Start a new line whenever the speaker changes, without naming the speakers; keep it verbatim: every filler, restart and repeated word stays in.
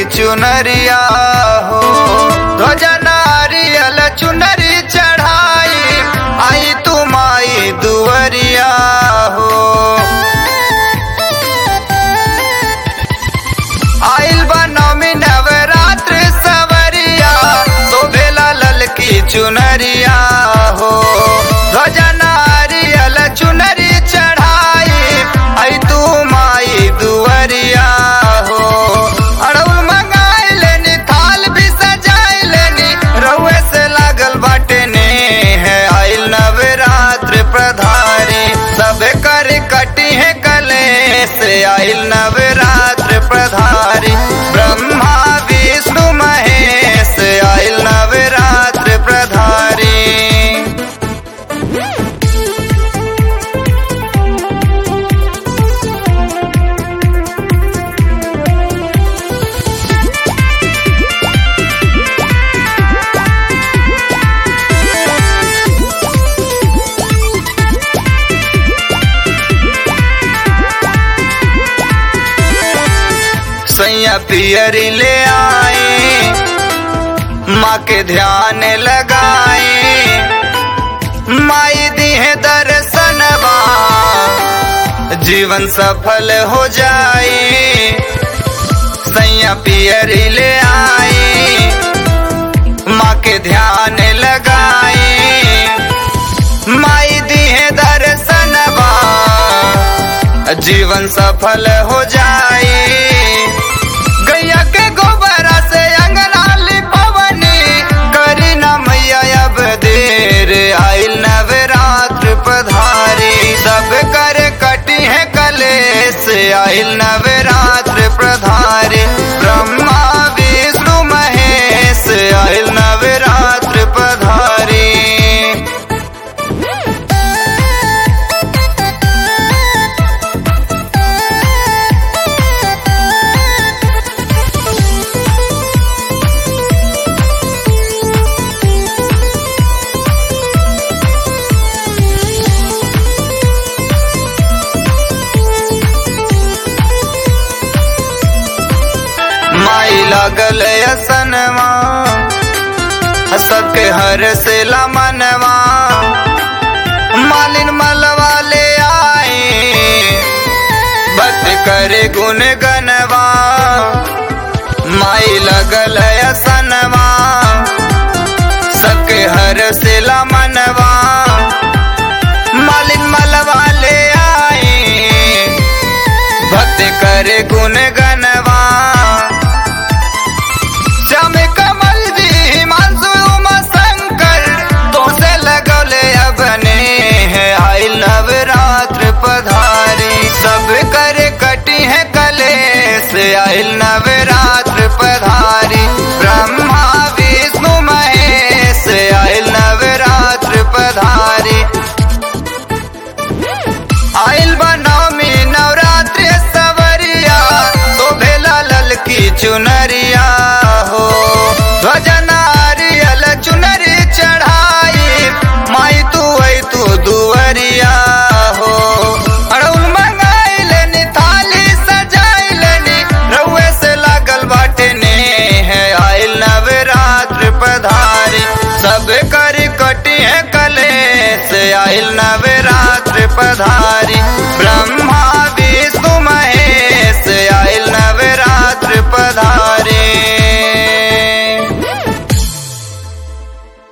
चुनरिया हो। ध्वजा नारियल चुनरी चढ़ाई आई तुम आई दुवरिया हो। आइल बनौमी नवरात्र सवरिया शोभेला ललकी चुनरिया हो। ध्वजा नारियल चुनरी चढ़ाई आई तुम आई दुवरिया हो। अड़उल मंगाई लेनी थाल भी सजाई लेनी रउए से लागल बाटे ने है आइल नवरात्र प्रधारी सब कर कटी है कले से आइल नवरात्र प्रधारी ब्रह्मा विष्णु महेश आइल नवरात्र प्रधारी। सैया पियरी ले आए माँ के ध्यान लगाए माई दी है दर्शनवा जीवन सफल हो जाए। सैया पियरी ले आए माँ के ध्यान लगाए माई दी है दर्शनवा जीवन सफल हो जाए। गैया के गोबरा से अंगना लिपवनी करी न मैया अब देर आइल नवरात्र पधारी सब कर कटी है कलेश आइल नवरात्र प्रधारी ब्रह्मा विष्णु महेश आइल नवरात्र पधारी। माई लागल असनवा सबके हर से मनवा मालिन मलवा ले आए भक्त करे गुण गनवा। माई लगल असनवा सबके हर से मनवा मालिन मलवा ले आए भक्त करे गुण गनवा। नवरात्र पधारी सब कर कटी है कलेश आइल नवरात्र पधारी ब्रह्मा विष्णु महेश आइल नवरात्र पधारी। आइल बनौमी नवरात्र सवरिया शोभेला ललकी चुनरिया हो। ध्वजा नारियल चुनरी चढ़ाई माई तू आई तू दुवरिया हो। अड़उल मंगाई लेनी थाली सजाई लेनी रउए से लागल बाटे ने है आइल नवरात्र पधारी सब कर कटी है कलेश आइल नवरात्र पधारी ब्रह्म